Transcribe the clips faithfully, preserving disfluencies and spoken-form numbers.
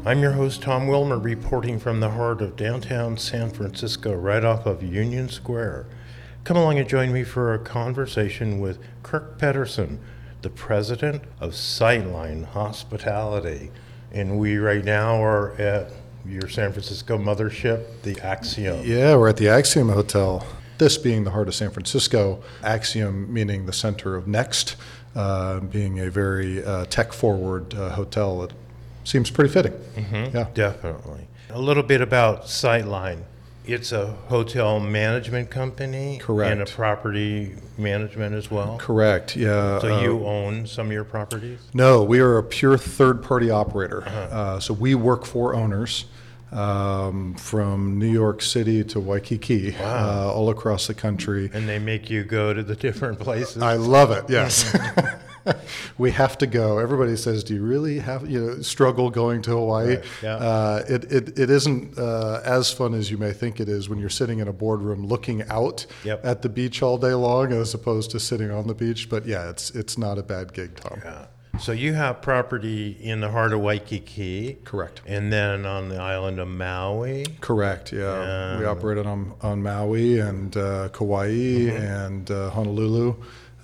I'm your host, Tom Wilmer, reporting from the heart of downtown San Francisco, right off of Union Square. Come along and join me for a conversation with Kirk Pedersen, the president of Sightline Hospitality. And we right now are at your San Francisco mothership, the Axiom. Yeah, we're at the Axiom Hotel. This being the heart of San Francisco, Axiom meaning the center of Next, uh, being a very uh, tech-forward uh, hotel that seems pretty fitting. Mm-hmm. Yeah, definitely. A little bit about Sightline. It's a hotel management company. Correct. And a property management as well. Correct, yeah. So uh, you own some of your properties? No, we are a pure third-party operator. Uh-huh. Uh, so we work for owners um, from New York City to Waikiki, Wow. uh, all across the country. And they make you go to the different places? I love it, yes. We have to go. Everybody says, do you really have, you know, struggle going to Hawaii? Right, yeah. uh, it, it, it isn't uh, as fun as you may think it is when you're sitting in a boardroom looking out Yep. at the beach all day long as opposed to sitting on the beach. But yeah, it's it's not a bad gig, Tom. Yeah. So you have property in the heart of Waikiki. Correct. And then on the island of Maui. Correct, yeah. We And- operated on, on Maui and uh, Kauai and uh, Honolulu.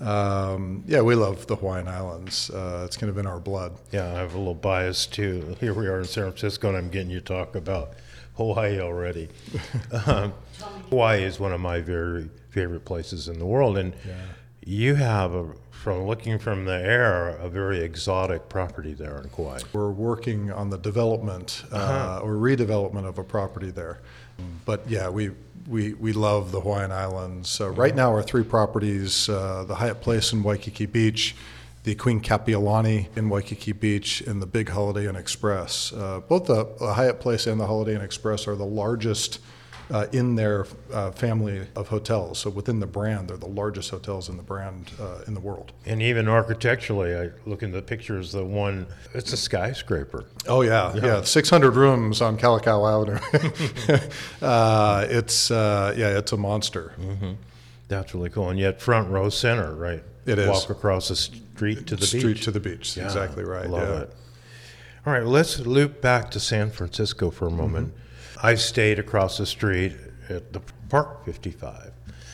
Um, yeah, we love the Hawaiian Islands. Uh, it's kind of in our blood. Yeah, I have a little bias too. Here we are in San Francisco, and I'm getting you to talk about Hawaii already. um, Hawaii is one of my very favorite places in the world, and Yeah. you have, a, from looking from the air, a very exotic property there in Kauai. We're working on the development uh, Uh-huh. or redevelopment of a property there. But yeah, we we, we love the Hawaiian Islands. Uh, right now, our three properties, uh, the Hyatt Place in Waikiki Beach, the Queen Kapiolani in Waikiki Beach, and the Big Holiday Inn Express. Uh, both the, the Hyatt Place and the Holiday Inn Express are the largest uh, in their uh, family of hotels. So within the brand, they're the largest hotels in the brand uh, in the world. And even architecturally, I look in the pictures, the one, it's a skyscraper. Oh yeah, Yeah. yeah. six hundred rooms on Kalikau Avenue. uh, it's uh, yeah, it's a monster. Mm-hmm. That's really cool. And yet front row center, right? It is. Walk across the street to the Street beach. to the beach. Yeah, Exactly right. Love yeah. it. All right, let's loop back to San Francisco for a moment. I stayed across the street at the Park fifty-five.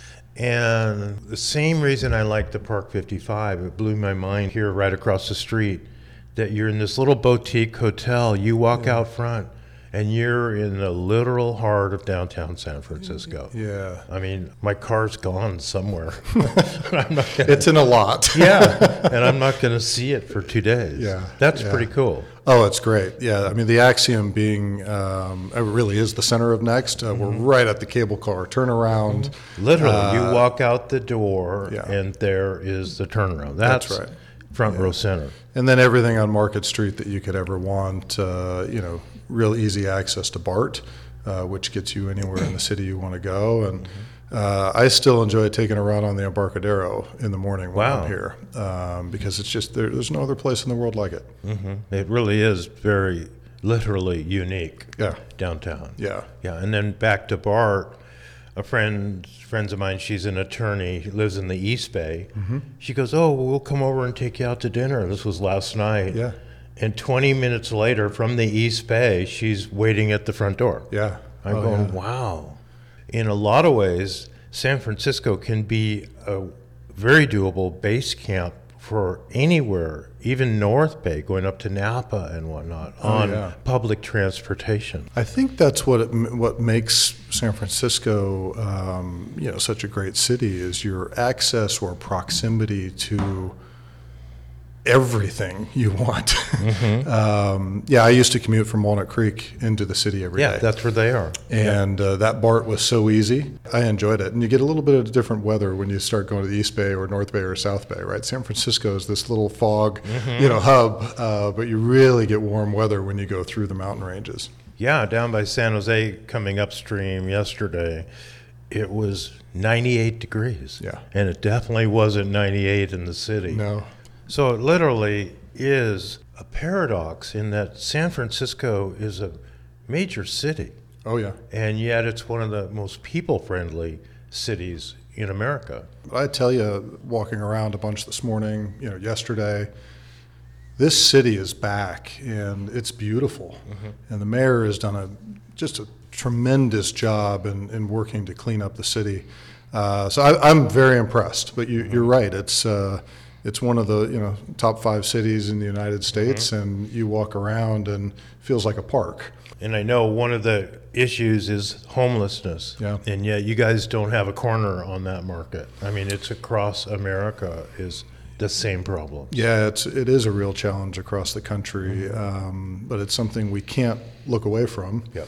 And the same reason I like the Park fifty-five, it blew my mind here right across the street, that you're in this little boutique hotel. You walk out front, and you're in the literal heart of downtown San Francisco. Yeah. I mean, my car's gone somewhere. I'm not gonna, It's in a lot. yeah, and I'm not going to see it for two days. Yeah, That's yeah. pretty cool. Oh, it's great. Yeah, I mean, the Axiom being, um, it really is the center of Next. Uh, We're right at the cable car turnaround. Literally, Uh, you walk out the door, yeah. and there is the turnaround. That's, That's right. front Yeah. row center. And then everything on Market Street that you could ever want, uh, you know, real easy access to BART, uh, which gets you anywhere in the city you want to go. And uh, I still enjoy taking a run on the Embarcadero in the morning when Wow. I'm here, um, because it's just, there, there's no other place in the world like it. hmm It really is very, literally unique Yeah, downtown. yeah. Yeah, and then back to BART. A friend, friends of mine, she's an attorney, she lives in the East Bay. Mm-hmm. She goes, oh, we'll come over and take you out to dinner. This was last night. Yeah, And twenty minutes later, from the East Bay, she's waiting at the front door. yeah. I'm Oh, going, yeah. wow. In a lot of ways, San Francisco can be a very doable base camp for anywhere, even North Bay, going up to Napa and whatnot, Oh, on yeah. public transportation. I think that's what it, what makes San Francisco, um, you know, such a great city is your access or proximity to everything you want. Mm-hmm. um, yeah, I used to commute from Walnut Creek into the city every day. Yeah, that's where they are. And uh, that BART was so easy. I enjoyed it. And you get a little bit of different weather when you start going to the East Bay or North Bay or South Bay, right? San Francisco is this little fog, Mm-hmm. you know, hub, uh, but you really get warm weather when you go through the mountain ranges. Yeah, down by San Jose, coming upstream yesterday, it was ninety-eight degrees. Yeah. And it definitely wasn't ninety-eight in the city. No. So it literally is a paradox in that San Francisco is a major city, Oh, yeah. and yet it's one of the most people-friendly cities in America. I tell you, walking around a bunch this morning, you know, yesterday, this city is back and it's beautiful. Mm-hmm. And the mayor has done a just a tremendous job in, in working to clean up the city. Uh, so I, I'm very impressed. But you, you're right. It's uh, it's one of the you know top five cities in the United States, mm-hmm. and you walk around and it feels like a park. And I know one of the issues is homelessness. Yeah. And yet you guys don't have a corner on that market. I mean, it's across America is the same problem. Yeah, it's it is a real challenge across the country, mm-hmm. um, but it's something we can't look away from. Yep.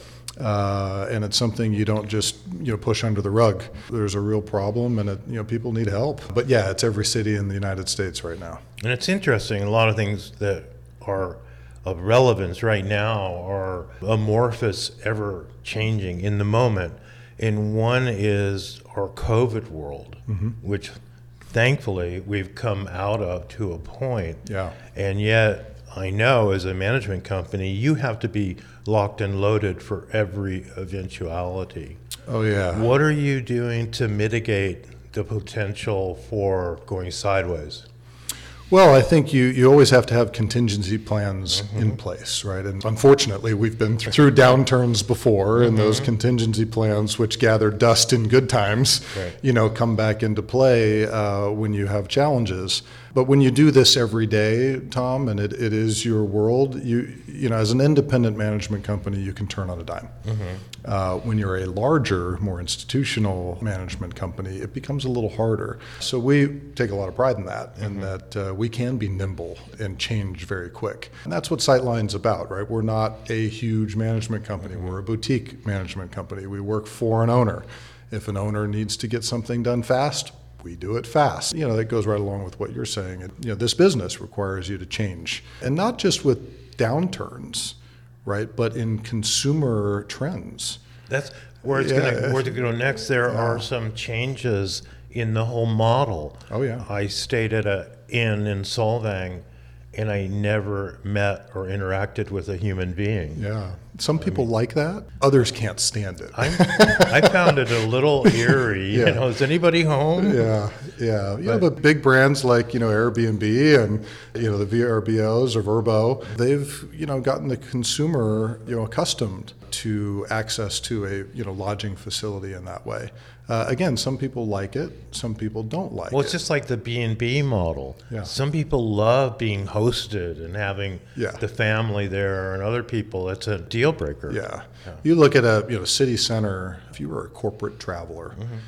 Uh, and it's something you don't just you know push under the rug. There's a real problem, and it, you know people need help. But yeah, it's every city in the United States right now. And it's interesting. A lot of things that are of relevance right now are amorphous, ever changing in the moment. And one is our COVID world, mm-hmm. which thankfully we've come out of to a point. Yeah. And yet I know as a management company, you have to be locked and loaded for every eventuality. Oh yeah. What are you doing to mitigate the potential for going sideways? Well, I think you, you always have to have contingency plans mm-hmm. in place, right? And unfortunately, we've been through downturns before, mm-hmm. and those contingency plans, which gather dust in good times, right. you know, come back into play uh, when you have challenges. But when you do this every day, Tom, and it, it is your world, you you know, as an independent management company, you can turn on a dime. Mm-hmm. Uh, when you're a larger, more institutional management company, it becomes a little harder. So we take a lot of pride in that, mm-hmm. in that uh, we can be nimble and change very quick. And that's what Sightline's about, right? We're not a huge management company. Mm-hmm. We're a boutique management company. We work for an owner. If an owner needs to get something done fast, we do it fast. You know, that goes right along with what you're saying. It, you know, this business requires you to change, and not just with downturns, right, but in consumer trends. That's where it's Yeah. going to go next. There Yeah. are some changes in the whole model. Oh, yeah. I stayed at an inn in Solvang, and I never met or interacted with a human being. Yeah. Some people I mean, like that. Others can't stand it. I, I found it a little eerie. Yeah. You know, is anybody home? Yeah, yeah. You know, but big brands like, you know, Airbnb and, you know, the V R B Os or Vrbo, they've, you know, gotten the consumer, you know, accustomed to access to a, you know, lodging facility in that way. Uh, again, some people like it, some people don't like it. Well, it's just like the B and B model. Yeah. Some people love being hosted and having yeah. the family there, and other people, it's a deal breaker. Yeah. yeah. You look at a you know city center, if you were a corporate traveler, mm-hmm.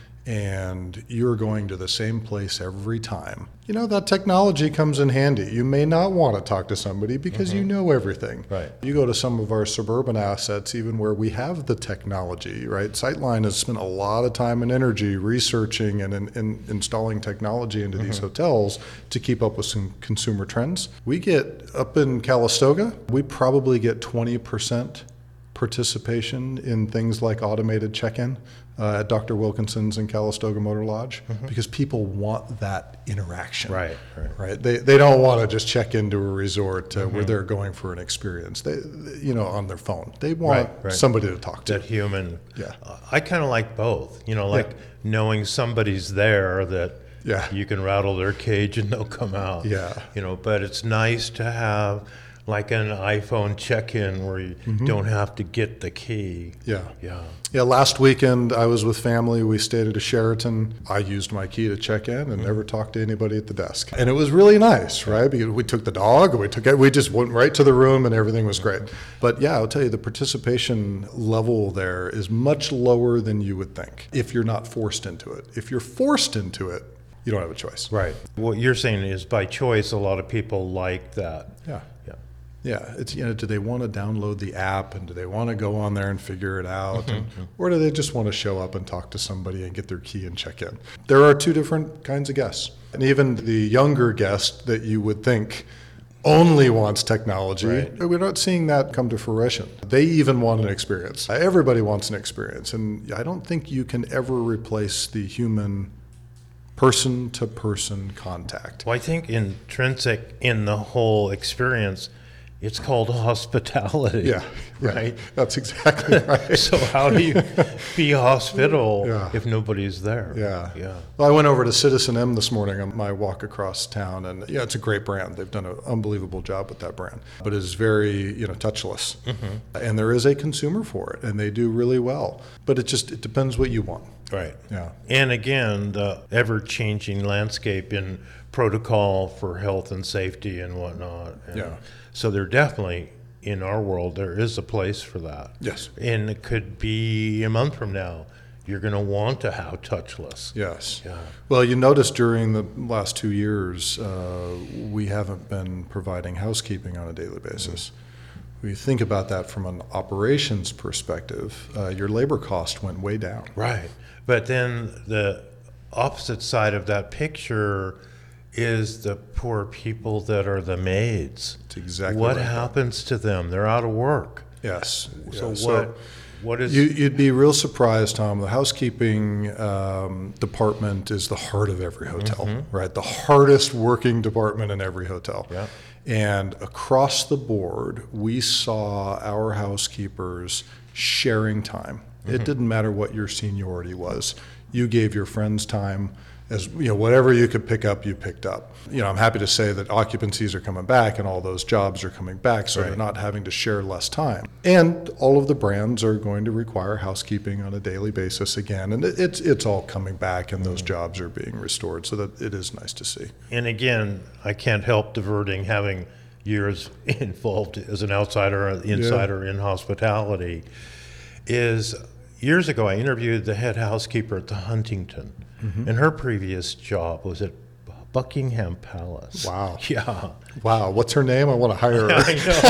and you're going to the same place every time, you know, that technology comes in handy. You may not want to talk to somebody because mm-hmm. you know everything. Right. You go to some of our suburban assets, even where we have the technology, right? Sightline has spent a lot of time and energy researching and in, in installing technology into mm-hmm. these hotels to keep up with some consumer trends. We get up in Calistoga, we probably get twenty percent participation in things like automated check-in uh, at Doctor Wilkinson's in Calistoga Motor Lodge, mm-hmm. because people want that interaction. Right, right. Right. They they don't want to just check into a resort uh, mm-hmm. where they're going for an experience. They, you know, on their phone. They want right, right. somebody to talk to. That human. Yeah. Uh, I kind of like both. You know, like yeah. knowing somebody's there that yeah. you can rattle their cage and they'll come out. Yeah. You know, but it's nice to have like an iPhone check-in where you mm-hmm. don't have to get the key. Yeah. Yeah. Yeah, last weekend I was with family. We stayed at a Sheraton. I used my key to check in and mm-hmm. never talked to anybody at the desk. And it was really nice, right? Because we took the dog, we took it, we just went right to the room and everything was great. But yeah, I'll tell you, the participation level there is much lower than you would think if you're not forced into it. If you're forced into it, you don't have a choice. Right. What you're saying is by choice, a lot of people like that. Yeah. Yeah. Yeah, it's, you know, do they want to download the app and do they want to go on there and figure it out? Mm-hmm. And, or do they just want to show up and talk to somebody and get their key and check in? There are two different kinds of guests. And even the younger guest that you would think only wants technology, right. we're not seeing that come to fruition. They even want an experience. Everybody wants an experience. And I don't think you can ever replace the human person-to-person contact. Well, I think intrinsic in the whole experience It's called hospitality. Yeah, yeah, right? That's exactly right. So how do you be hospitable Yeah. if nobody's there? Yeah. Yeah. Well, I went over to Citizen M this morning on my walk across town, and yeah, it's a great brand. They've done an unbelievable job with that brand, but it's very, you know, touchless. Mm-hmm. And there is a consumer for it, and they do really well. But it just, it depends what you want. Right. Yeah. And again, the ever-changing landscape in protocol for health and safety and whatnot. And Yeah. so there definitely, in our world, there is a place for that. Yes. And it could be a month from now, you're going to want to have touchless. Yes. Yeah. Well, you notice during the last two years, uh, we haven't been providing housekeeping on a daily basis. Mm-hmm. When you think about that from an operations perspective, uh, your labor cost went way down. Right. But then the opposite side of that picture is the poor people that are the maids. It's exactly what right. happens to them? They're out of work. Yes. So Yeah. what? What is? You, you'd be real surprised, Tom. The housekeeping um, department is the heart of every hotel, Mm-hmm. right? The hardest working department in every hotel. Yeah. And across the board, we saw our housekeepers sharing time. Mm-hmm. It didn't matter what your seniority was. You gave your friends time. As you know, whatever you could pick up, you picked up. You know, I'm happy to say that occupancies are coming back and all those jobs are coming back, so Right. they're not having to share less time. And all of the brands are going to require housekeeping on a daily basis again, and it- it's it's all coming back, and those jobs are being restored. So that it is nice to see. And again, I can't help diverting having years involved as an outsider or insider in hospitality. Is years ago I interviewed the head housekeeper at the Huntington, Mm-hmm. and her previous job was at Buckingham Palace. Wow. Yeah. Wow, what's her name? I want to hire her.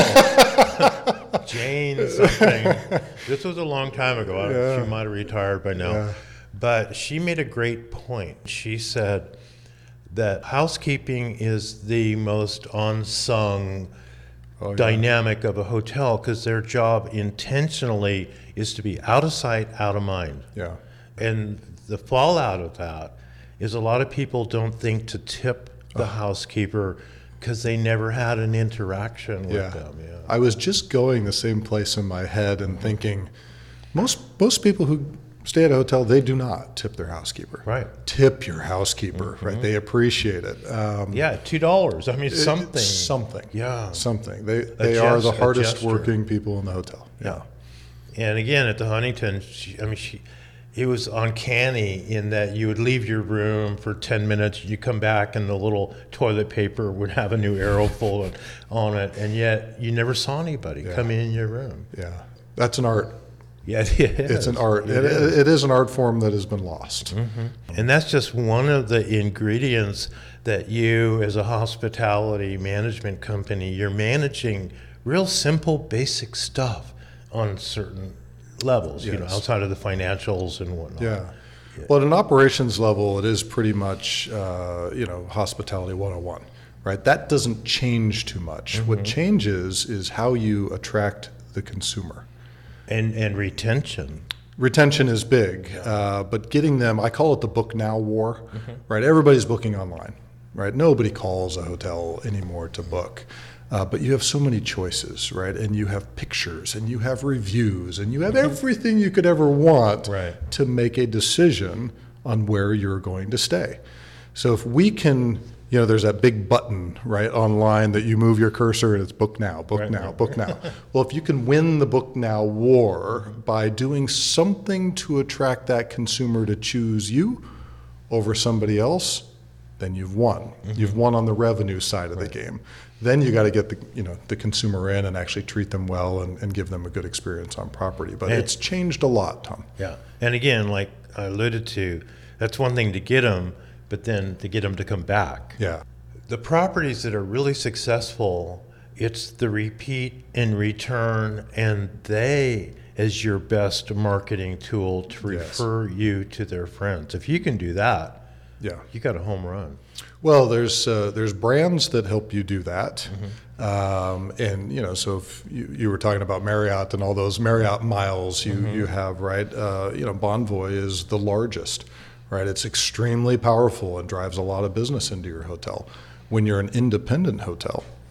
I know. Jane something. This was a long time ago. I- Yeah. She might have retired by now. Yeah. But she made a great point. She said that housekeeping is the most unsung Oh, yeah. dynamic of a hotel because their job intentionally is to be out of sight, out of mind. Yeah. And the fallout of that is a lot of people don't think to tip the housekeeper because they never had an interaction with Yeah. them. Yeah. I was just going the same place in my head and thinking, most most people who stay at a hotel, they do not tip their housekeeper. Right. Tip your housekeeper, right? They appreciate it. Um, Yeah, two dollars. I mean, it- something. Something. Yeah. Something. They they are gest- the a hardest gesture. working people in the hotel. Yeah. And again, at the Huntington, she, I mean, she, it was uncanny in that you would leave your room for ten minutes, you come back, and the little toilet paper would have a new arrow full on it, and yet you never saw anybody Yeah. come in your room. Yeah. That's an art. Yeah, it is. It's an art. It It, is. it is an art form that has been lost. And that's just one of the ingredients that you, as a hospitality management company, you're managing real simple, basic stuff on certain levels, you know, Yes. outside of the financials and whatnot. Yeah. Well, at an operations level, it is pretty much, uh, you know, hospitality one oh one, right? That doesn't change too much. What changes is how you attract the consumer. And and retention. Retention is big, uh, but getting them, I call it the book now war, right? Everybody's booking online, right? Nobody calls a hotel anymore to book. Uh, but you have so many choices, right? And you have pictures, and you have reviews, and you have everything you could ever want Right. to make a decision on where you're going to stay. So if we can, you know, there's that big button, right, online that you move your cursor and it's book now, book Right, now, right. book now. Well, if you can win the book now war by doing something to attract that consumer to choose you over somebody else, then you've won. Mm-hmm. You've won on the revenue side of the game. Then you got to get the, you know, the consumer in and actually treat them well and, and give them a good experience on property. But And- it's changed a lot, Tom. Yeah. And again, like I alluded to, that's one thing to get them, but then to get them to come back. Yeah. The properties that are really successful, it's the repeat and return, and they as your best marketing tool to Yes. refer you to their friends. If you can do that, Yeah. you got a home run. Well, there's uh, there's brands that help you do that, Mm-hmm. um, and you know, so if you, you were talking about Marriott and all those Marriott miles you Mm-hmm. you have, right? Uh, you know, Bonvoy is the largest, right? It's extremely powerful and drives a lot of business into your hotel. When you're an independent hotel,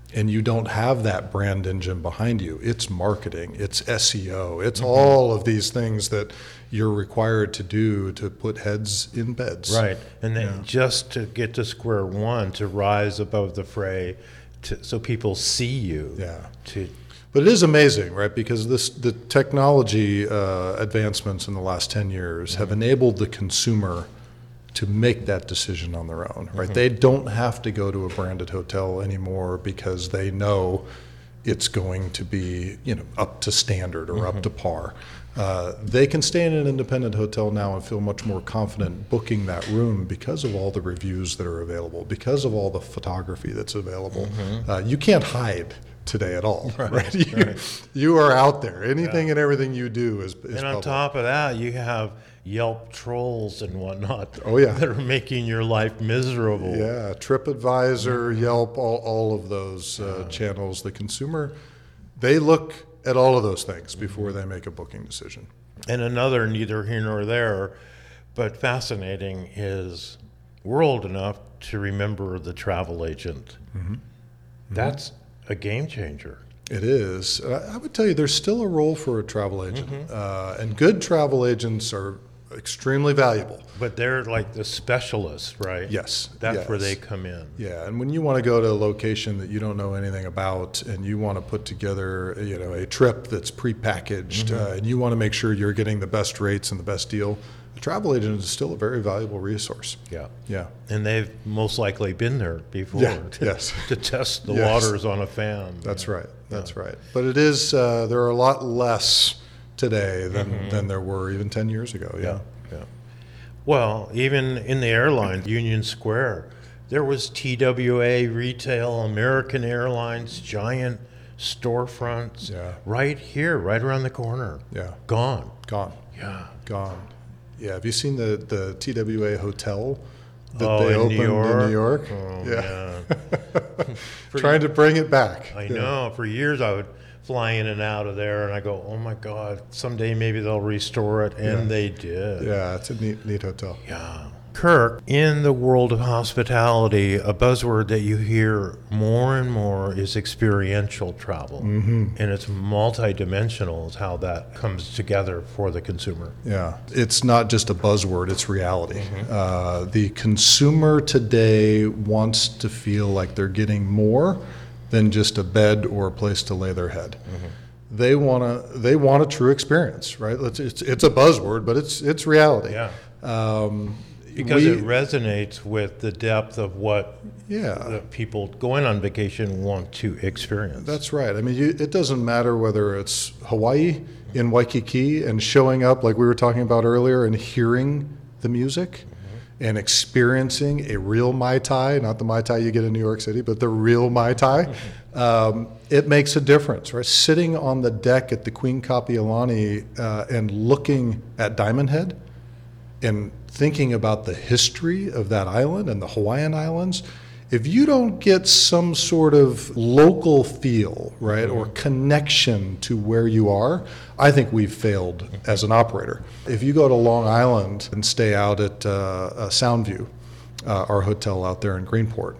and you don't have that brand engine behind you, it's marketing, it's S E O, it's mm-hmm. all of these things that you're required to do to put heads in beds. Right. And then yeah. just to get to square one, to rise above the fray, to, so people see you. Yeah. To, But it is amazing, right? Because this the technology uh, advancements in the last ten years have enabled the consumer to make that decision on their own, right? Mm-hmm. They don't have to go to a branded hotel anymore because they know it's going to be, you know, up to standard or mm-hmm. up to par. Uh, they can stay in an independent hotel now and feel much more confident booking that room because of all the reviews that are available, because of all the photography that's available. Mm-hmm. Uh, you can't hide today at all, right? right? You, right. you are out there. Anything yeah. and everything you do is, is And on public. top of that, you have Yelp trolls and whatnot oh, yeah. that are making your life miserable. Yeah, TripAdvisor, mm-hmm. Yelp, all, all of those uh, yeah. channels. The consumer, they look at all of those things before they make a booking decision. And another, neither here nor there, but fascinating, is we're old enough to remember the travel agent. Mm-hmm. That's a game changer. It is. I would tell you there's still a role for a travel agent. Mm-hmm. Uh, and good travel agents are extremely valuable. But they're like the specialists, right? Yes. That's yes. where they come in. Yeah, and when you want to go to a location that you don't know anything about and you want to put together, you know, a trip that's prepackaged mm-hmm. uh, and you want to make sure you're getting the best rates and the best deal, a travel agent is still a very valuable resource. Yeah. Yeah. And they've most likely been there before yeah. to, yes. to test the yes. waters on a fan. That's yeah. right. That's yeah. right. But it is, uh, there are a lot less today than, mm-hmm. than there were even ten years ago. Yeah. yeah. Yeah. Well, even in the airline, Union Square, there was T W A Retail, American Airlines, giant storefronts yeah. right here, right around the corner. Yeah. Gone. Gone. Yeah. Gone. Yeah. Have you seen the, the T W A hotel that oh, they in opened New York? in New York? Oh, yeah. yeah. Trying to bring it back. I yeah. know. For years I would fly in and out of there, and I go, oh my God, someday maybe they'll restore it, and yeah. they did. Yeah, it's a neat, neat hotel. Yeah. Kirk, in the world of hospitality, a buzzword that you hear more and more is experiential travel. Mm-hmm. And it's multidimensional is how that comes together for the consumer. Yeah, it's not just a buzzword, it's reality. Mm-hmm. Uh, the consumer today wants to feel like they're getting more than just a bed or a place to lay their head. Mm-hmm. They want to. They want a true experience, right? It's it's, it's a buzzword, but it's it's reality. Yeah. Um, because we, it resonates with the depth of what yeah. the people going on vacation want to experience. That's right. I mean, you, it doesn't matter whether it's Hawaii in Waikiki and showing up like we were talking about earlier and hearing the music. And experiencing a real Mai Tai, not the Mai Tai you get in New York City, but the real Mai Tai, um, it makes a difference, right? Sitting on the deck at the Queen Kapiolani uh, and looking at Diamond Head and thinking about the history of that island and the Hawaiian Islands, if you don't get some sort of local feel, right, or connection to where you are, I think we've failed as an operator. If you go to Long Island and stay out at uh, uh, Soundview, uh, our hotel out there in Greenport,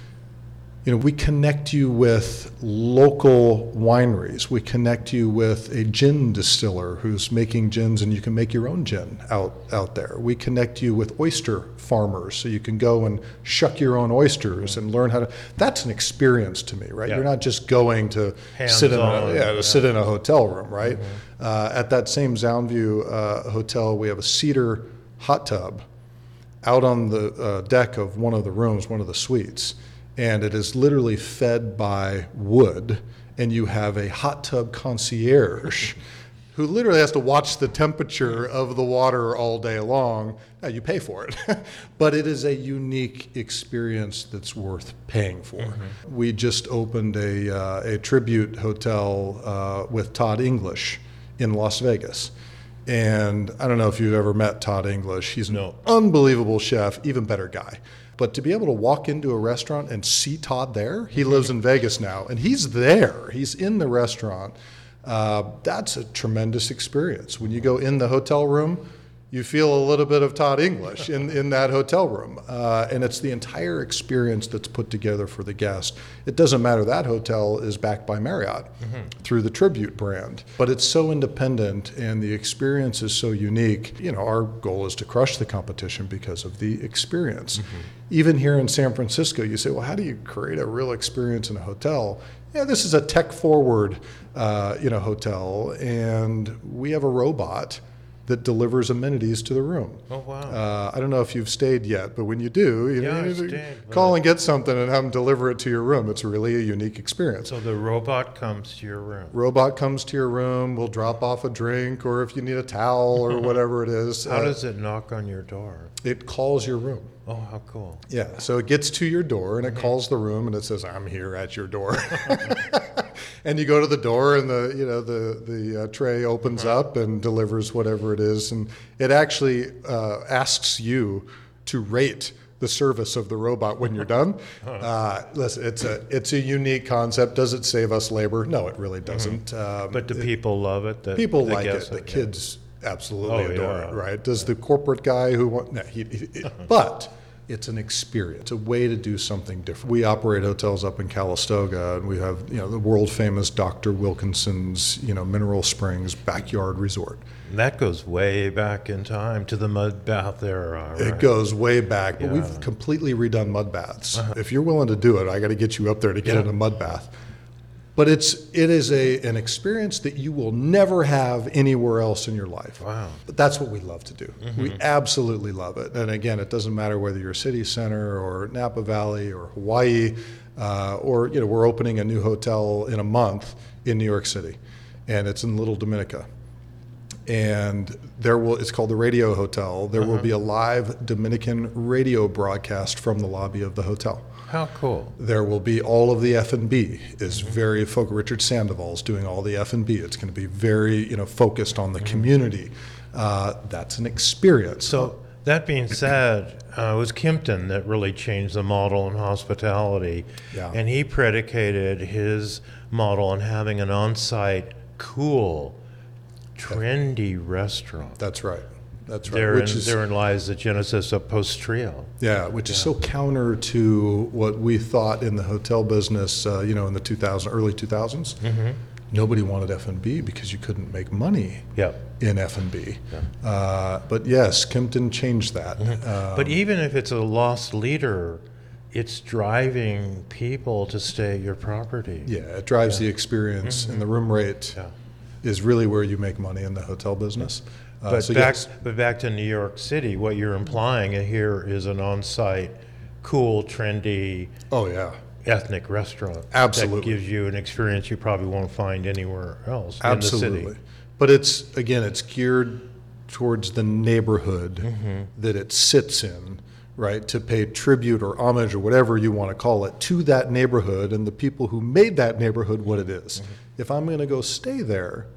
you know, we connect you with local wineries. We connect you with a gin distiller who's making gins, and you can make your own gin out, out there. We connect you with oyster farmers, so you can go and shuck your own oysters and learn how to. That's an experience to me, right? Yeah. You're not just going to sit in a, yeah, to yeah. sit in a hotel room, right? Mm-hmm. Uh, at that same Soundview uh, hotel, we have a cedar hot tub out on the uh, deck of one of the rooms, one of the suites. And it is literally fed by wood, and you have a hot tub concierge who literally has to watch the temperature of the water all day long. Now, you pay for it, but it is a unique experience that's worth paying for. Mm-hmm. We just opened a, uh, a tribute hotel uh, with Todd English in Las Vegas. And I don't know if you've ever met Todd English. He's an no. unbelievable chef, even better guy. But to be able to walk into a restaurant and see Todd there, he lives in Vegas now, and he's there. He's in the restaurant. Uh, that's a tremendous experience. When you go in the hotel room, you feel a little bit of Todd English in, in that hotel room. Uh, and it's the entire experience that's put together for the guest. It doesn't matter, that hotel is backed by Marriott mm-hmm. through the Tribute brand, but it's so independent and the experience is so unique. You know, our goal is to crush the competition because of the experience. Mm-hmm. Even here in San Francisco, you say, well, how do you create a real experience in a hotel? Yeah, this is a tech-forward, uh, you know, hotel, and we have a robot that delivers amenities to the room. Oh, wow. Uh, I don't know if you've stayed yet, but when you do, you, yeah, know, you stayed, call and get something and have them deliver it to your room. It's really a unique experience. So the robot comes to your room. Robot comes to your room, will drop off a drink, or if you need a towel or whatever it is. How uh, does it knock on your door? It calls your room. Oh, how cool. Yeah, so it gets to your door and it calls the room and it says, I'm here at your door. And you go to the door and the, you know, the, the uh, tray opens uh-huh. up and delivers whatever it is. And it actually uh, asks you to rate the service of the robot when you're done. Uh, listen, it's a, it's a unique concept. Does it save us labor? No, it really doesn't. Mm-hmm. Um, but do people it, love it? The, people the like it. The it, kids yeah. absolutely oh, adore yeah. it, right? Does the corporate guy who want, no, he, he, it, but it's an experience. It's a way to do something different. We operate hotels up in Calistoga, and we have, you know, the world famous Doctor Wilkinson's, you know, Mineral Springs backyard resort. And that goes way back in time to the mud bath era. Right? It goes way back, but yeah. we've completely redone mud baths. Uh-huh. If you're willing to do it, I got to get you up there to get yeah. in a mud bath. But it's it is a an experience that you will never have anywhere else in your life. Wow. But that's what we love to do. Mm-hmm. We absolutely love it. And again, it doesn't matter whether you're City Center or Napa Valley or Hawaii, uh, or you know, we're opening a new hotel in a month in New York City, and it's in Little Dominica. And there will it's called the Radio Hotel. There uh-huh. will be a live Dominican radio broadcast from the lobby of the hotel. How cool. There will be all of the F and B is very focused. Richard Sandoval's doing all the F and B. It's going to be very, you know, focused on the mm-hmm. community. Uh, that's an experience. So that being said, uh, it was Kimpton that really changed the model in hospitality. Yeah. And he predicated his model on having an on-site, cool, trendy restaurant. That's right. That's right. Therein, which is, therein lies the genesis of Postrio. Yeah, which yeah. is so counter to what we thought in the hotel business, uh, you know, in the two thousand, early two thousands. Mm-hmm. Nobody wanted F and B because you couldn't make money yep. in F and B. Yeah. Uh, but yes, Kimpton changed that. Mm-hmm. Um, but even if it's a lost leader, it's driving people to stay at your property. Yeah, it drives yeah. the experience, mm-hmm. and the room rate yeah. is really where you make money in the hotel business. Uh, but, so back, yes. but back to New York City, what you're implying here is an on-site, cool, trendy, oh yeah, ethnic restaurant. Absolutely. That gives you an experience you probably won't find anywhere else Absolutely. in the city. But it's, again, it's geared towards the neighborhood mm-hmm. that it sits in, right, to pay tribute or homage or whatever you want to call it to that neighborhood and the people who made that neighborhood what it is. Mm-hmm. If I'm going to go stay there,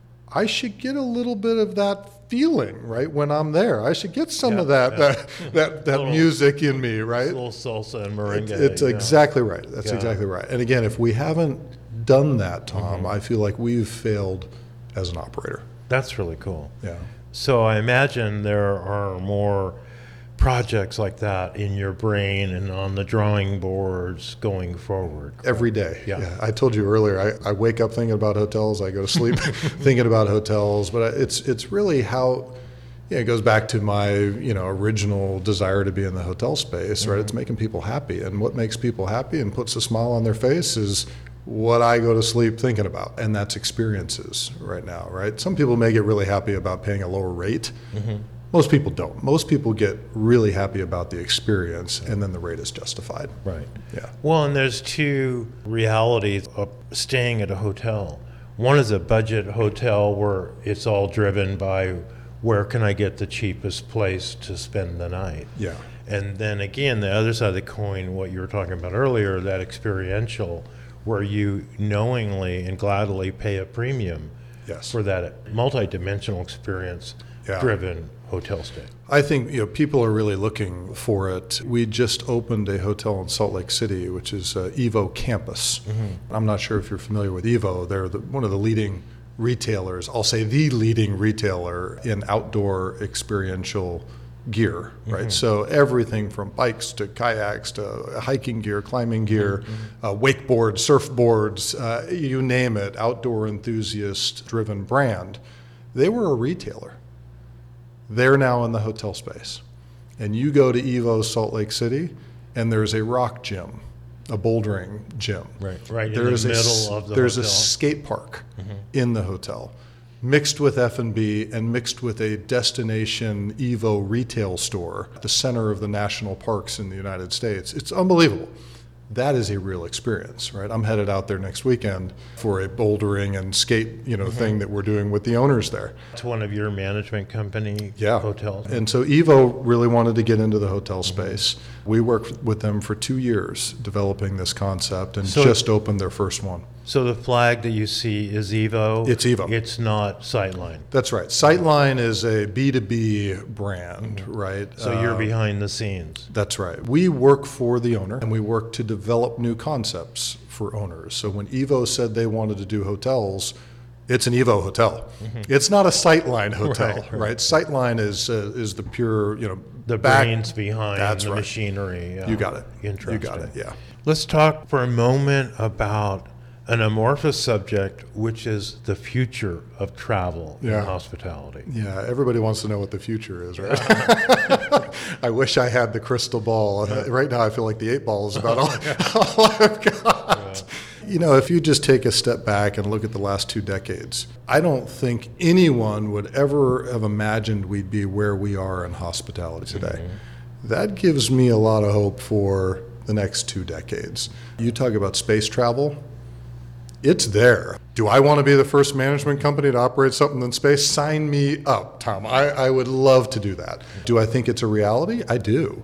I should get a little bit of that feeling, right, when I'm there. I should get some yeah, of that yeah. that that, that little, music in me, right? A little salsa and merengue. It, it's yeah. exactly right. That's yeah. exactly right. And again, if we haven't done that, Tom, mm-hmm. I feel like we've failed as an operator. That's really cool. Yeah. So I imagine there are more projects like that in your brain and on the drawing boards going forward. Correct? Every day. Yeah. yeah. I told you earlier, I, I wake up thinking about hotels. I go to sleep thinking about hotels. But it's it's really how, yeah, it goes back to my, you know, original desire to be in the hotel space, mm-hmm. right? It's making people happy. And what makes people happy and puts a smile on their face is what I go to sleep thinking about. And that's experiences right now, right? Some people may get really happy about paying a lower rate. Mm-hmm. Most people don't. Most people get really happy about the experience, and then the rate is justified. Right. Yeah. Well, and there's two realities of staying at a hotel. One is a budget hotel where it's all driven by where can I get the cheapest place to spend the night. Yeah. And then again, the other side of the coin, what you were talking about earlier, that experiential, where you knowingly and gladly pay a premium yes. for that multi-dimensional experience yeah. driven hotel stay. I think, you know, people are really looking for it. We just opened a hotel in Salt Lake City, which is uh, Evo Campus. Mm-hmm. I'm not sure if you're familiar with Evo. They're the, one of the leading retailers, I'll say the leading retailer in outdoor experiential gear, right? Mm-hmm. So everything from bikes to kayaks to hiking gear, climbing gear, mm-hmm. uh, wakeboards, surfboards, uh, you name it, outdoor enthusiast-driven brand. They were a retailer. They're now in the hotel space. And you go to Evo Salt Lake City, and there's a rock gym, a bouldering gym. Right, right there's in the a, middle of the There's hotel. a skate park mm-hmm. in the hotel, mixed with F and B and mixed with a destination Evo retail store at the center of the national parks in the United States. It's unbelievable. That is a real experience, right? I'm headed out there next weekend for a bouldering and skate, you know, mm-hmm. thing that we're doing with the owners there. It's one of your management company yeah. hotels. And so Evo really wanted to get into the hotel space. Mm-hmm. We worked with them for two years developing this concept and so, just opened their first one. So the flag that you see is Evo? It's Evo. It's not Sightline. That's right. Sightline is a B two B brand, mm-hmm. right? So you're uh, behind the scenes. That's right. We work for the owner and we work to develop new concepts for owners. So when Evo said they wanted to do hotels, it's an Evo hotel. Mm-hmm. It's not a Sightline hotel, right? right. right? Sightline is uh, is the pure, you know, the back, brains behind that's the right. machinery. Uh, you got it. Interesting. You got it. Yeah. Let's talk for a moment about an amorphous subject, which is the future of travel yeah. and hospitality. Yeah, everybody wants to know what the future is, right? Yeah. I wish I had the crystal ball. Yeah. Right now I feel like the eight ball is about all, all I've got. Yeah. You know, if you just take a step back and look at the last two decades, I don't think anyone would ever have imagined we'd be where we are in hospitality today. Mm-hmm. That gives me a lot of hope for the next two decades. You talk about space travel, it's there. Do I want to be the first management company to operate something in space? Sign me up, Tom. I, I would love to do that. Do I think it's a reality? I do.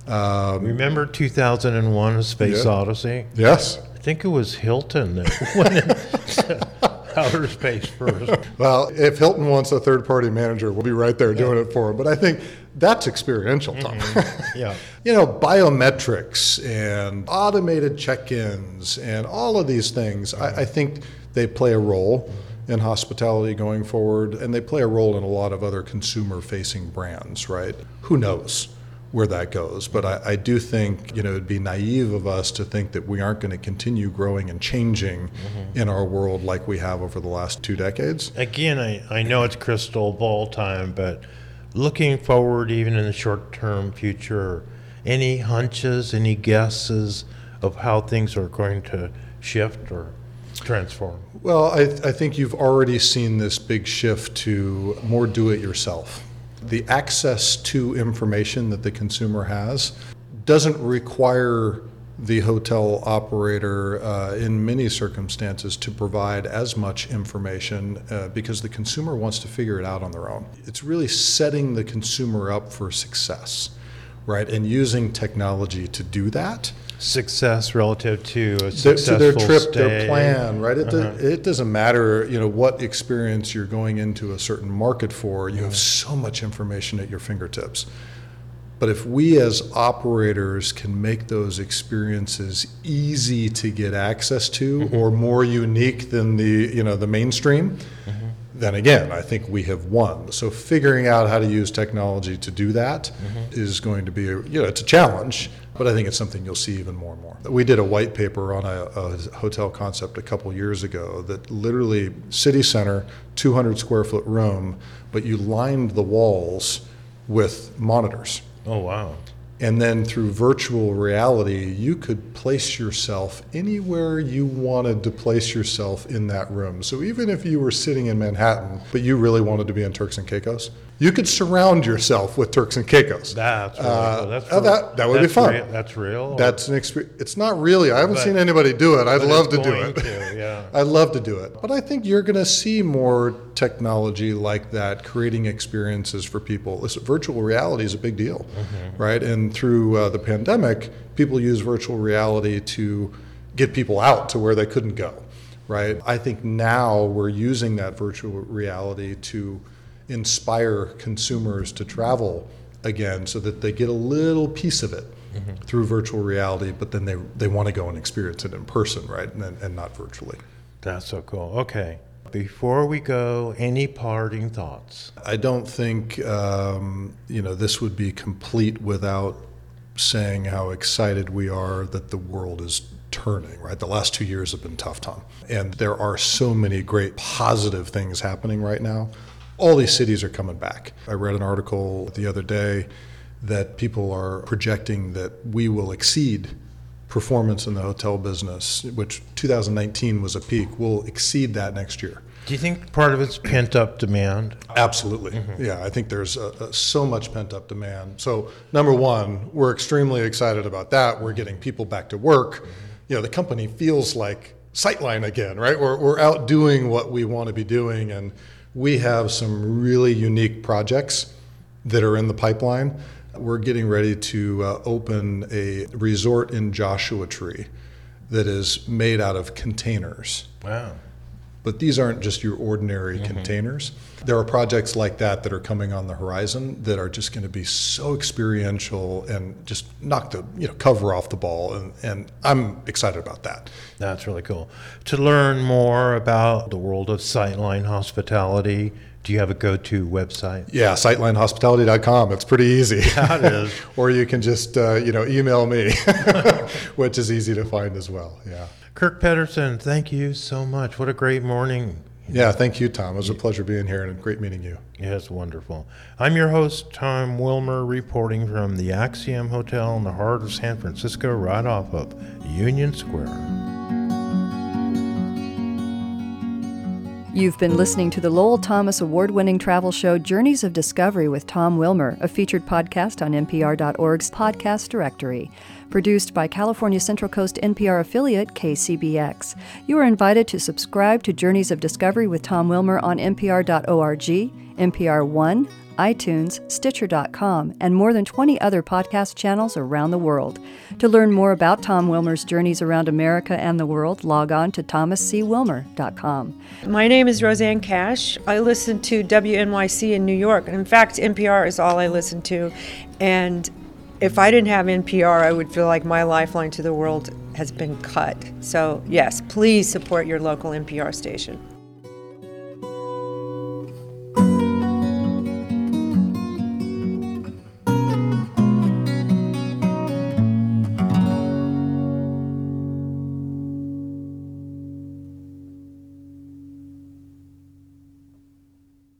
Um, Remember two thousand one, A Space yeah. Odyssey? Yes. I think it was Hilton that went into outer space first. Well, if Hilton wants a third-party manager, we'll be right there doing yeah. it for him. But I think that's experiential, Tom. Mm-hmm. Yeah. You know, biometrics and automated check-ins and all of these things, mm-hmm. I, I think they play a role in hospitality going forward, and they play a role in a lot of other consumer-facing brands, right? Who knows where that goes? But I, I do think, you know, it'd be naive of us to think that we aren't going to continue growing and changing mm-hmm. in our world like we have over the last two decades. Again, I, I know it's crystal ball time, but looking forward even in the short-term future, any hunches, any guesses of how things are going to shift or transform? Well, I, I think you've already seen this big shift to more do-it-yourself. The access to information that the consumer has doesn't require the hotel operator uh, in many circumstances to provide as much information uh, because the consumer wants to figure it out on their own. It's really setting the consumer up for success, right? And using technology to do that. Success relative to a successful to their trip, stay. Their plan, right? It, uh-huh. do, it doesn't matter, you know, what experience you're going into a certain market for. You have so much information at your fingertips. But if we as operators can make those experiences easy to get access to, mm-hmm. or more unique than the, you know, the mainstream, mm-hmm. then again, I think we have won. So figuring out how to use technology to do that mm-hmm. is going to be, a, you know, it's a challenge, but I think it's something you'll see even more and more. We did a white paper on a, a hotel concept a couple years ago that literally city center, two hundred square foot room, but you lined the walls with monitors. Oh, wow. And then through virtual reality, you could place yourself anywhere you wanted to place yourself in that room. So even if you were sitting in Manhattan, but you really wanted to be in Turks and Caicos, you could surround yourself with Turks and Caicos. That's really uh, cool. That's uh, that, that would that's be fun. Real, that's real? That's an experience. It's not really. I haven't seen anybody do it. I'd love to do it. To, yeah. I'd love to do it. But I think you're going to see more technology like that, creating experiences for people. Listen, virtual reality is a big deal, mm-hmm. right? And through uh, the pandemic, people use virtual reality to get people out to where they couldn't go, right? I think now we're using that virtual reality to inspire consumers to travel again so that they get a little piece of it mm-hmm. through virtual reality, but then they they want to go and experience it in person, right? And, and not virtually. That's so cool. Okay. before we go, any parting thoughts? I don't think, um, you know, this would be complete without saying how excited we are that the world is turning, right? The last two years have been tough, Tom. And there are so many great positive things happening right now. All these cities are coming back. I read an article the other day that people are projecting that we will exceed performance in the hotel business, which two thousand nineteen was a peak. We'll exceed that next year. Do you think part of it's pent-up demand? Absolutely. Mm-hmm. Yeah, I think there's a, a, so much pent-up demand. So number one, we're extremely excited about that. We're getting people back to work. Mm-hmm. You know, the company feels like Sightline again, right? We're, we're out doing what we want to be doing, and we have some really unique projects that are in the pipeline. We're getting ready to uh, open a resort in Joshua Tree that is made out of containers. Wow. But these aren't just your ordinary mm-hmm. containers. There are projects like that that are coming on the horizon that are just going to be so experiential and just knock the you know cover off the ball. And, and I'm excited about that. That's really cool. To learn more about the world of Sightline Hospitality, do you have a go-to website? Yeah, sightline hospitality dot com. It's pretty easy. Yeah, it is. Or you can just uh, you know email me, which is easy to find as well. Yeah. Kirk Pedersen, thank you so much. What a great morning. Yeah, thank you, Tom. It was a pleasure being here and great meeting you. Yes, wonderful. I'm your host, Tom Wilmer, reporting from the Axiom Hotel in the heart of San Francisco, right off of Union Square. You've been listening to the Lowell Thomas award-winning travel show Journeys of Discovery with Tom Wilmer, a featured podcast on N P R dot org's podcast directory. Produced by California Central Coast N P R affiliate K C B X. You are invited to subscribe to Journeys of Discovery with Tom Wilmer on N P R dot org, N P R One, iTunes, Stitcher dot com, and more than twenty other podcast channels around the world. To learn more about Tom Wilmer's journeys around America and the world, log on to thomas c wilmer dot com. My name is Roseanne Cash. I listen to W N Y C in New York. And in fact, N P R is all I listen to. And if I didn't have N P R, I would feel like my lifeline to the world has been cut. So yes, please support your local N P R station.